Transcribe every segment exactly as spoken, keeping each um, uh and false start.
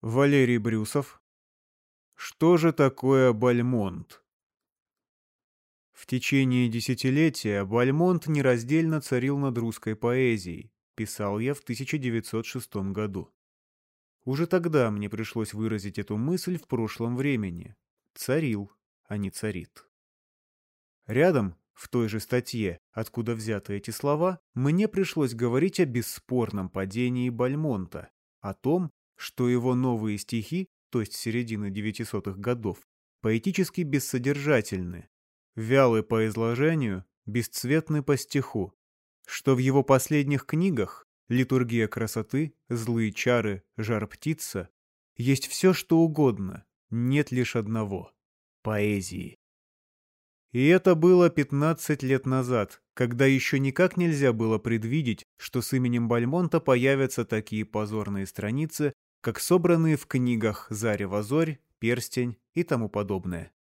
Валерий Брюсов. Что же такое Бальмонт? В течение десятилетия Бальмонт нераздельно царил над русской поэзией, писал я в тысяча девятьсот шестом году. Уже тогда мне пришлось выразить эту мысль в прошлом времени. Царил, а не царит. Рядом, в той же статье, откуда взяты эти слова, мне пришлось говорить о бесспорном падении Бальмонта, о том, что его новые стихи, то есть середины девятисотых годов, поэтически бессодержательны, вялы по изложению, бесцветны по стиху, что в его последних книгах «Литургия красоты», «Злые чары», «Жар-птица» есть все, что угодно, нет лишь одного — поэзии. И это было пятнадцать лет назад, когда еще никак нельзя было предвидеть, что с именем Бальмонта появятся такие позорные страницы, как собранные в книгах «Зарево зорь», «Перстень» и тому подобное.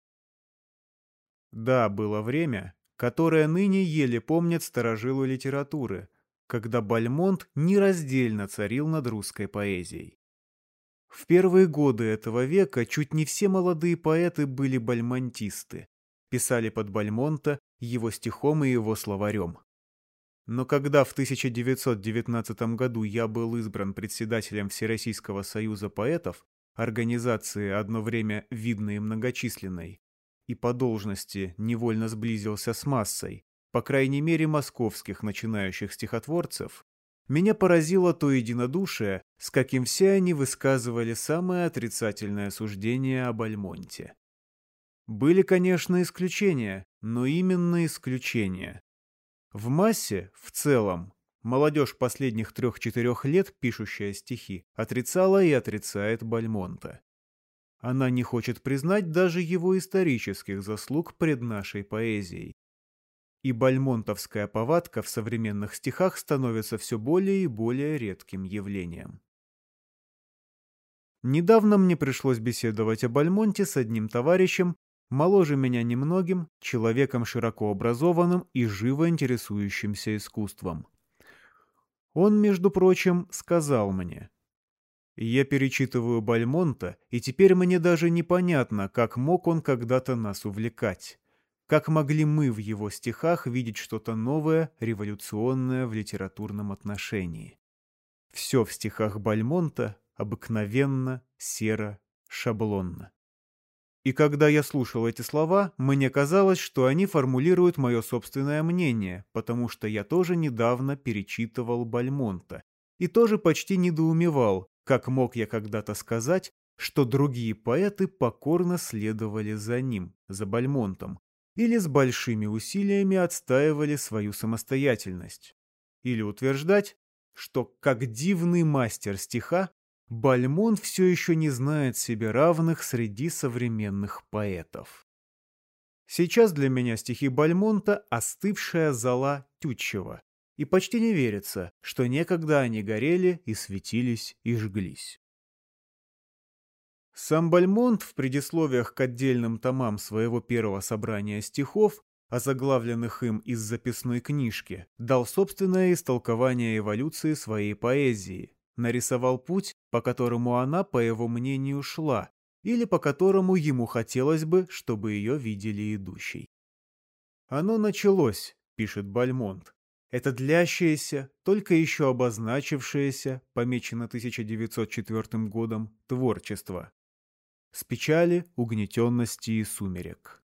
Да, было время, которое ныне еле помнят старожилы литературы, когда Бальмонт нераздельно царил над русской поэзией. В первые годы этого века чуть не все молодые поэты были бальмонтисты, писали под Бальмонта, его стихом и его словарем. Но когда в тысяча девятьсот девятнадцатом году я был избран председателем Всероссийского союза поэтов, организации одно время видной и многочисленной, и по должности невольно сблизился с массой, по крайней мере московских начинающих стихотворцев, меня поразило то единодушие, с каким все они высказывали самое отрицательное суждение о Бальмонте. Были, конечно, исключения, но именно исключения. В массе, в целом, молодежь последних трех-четырех лет, пишущая стихи, отрицала и отрицает Бальмонта. Она не хочет признать даже его исторических заслуг пред нашей поэзией. И бальмонтовская повадка в современных стихах становится все более и более редким явлением. Недавно мне пришлось беседовать о Бальмонте с одним товарищем, моложе меня немногим, человеком широко образованным и живо интересующимся искусством. Он, между прочим, сказал мне: «Я перечитываю Бальмонта, и теперь мне даже непонятно, как мог он когда-то нас увлекать. Как могли мы в его стихах видеть что-то новое, революционное в литературном отношении? Все в стихах Бальмонта обыкновенно, серо, шаблонно». И когда я слушал эти слова, мне казалось, что они формулируют мое собственное мнение, потому что я тоже недавно перечитывал Бальмонта и тоже почти недоумевал, как мог я когда-то сказать, что другие поэты покорно следовали за ним, за Бальмонтом, или с большими усилиями отстаивали свою самостоятельность. Или утверждать, что, как дивный мастер стиха, Бальмонт все еще не знает себе равных среди современных поэтов. Сейчас для меня стихи Бальмонта — остывшая зола Тютчева, и почти не верится, что некогда они горели и светились и жглись. Сам Бальмонт в предисловиях к отдельным томам своего первого собрания стихов, озаглавленных им из записной книжки, дал собственное истолкование эволюции своей поэзии, нарисовал путь, по которому она, по его мнению, шла, или по которому ему хотелось бы, чтобы ее видели идущей. «Оно началось», — пишет Бальмонт, — «это длящееся, только еще обозначившееся, помечено тысяча девятьсот четвёртым годом, творчество, с печали, угнетенности и сумерек.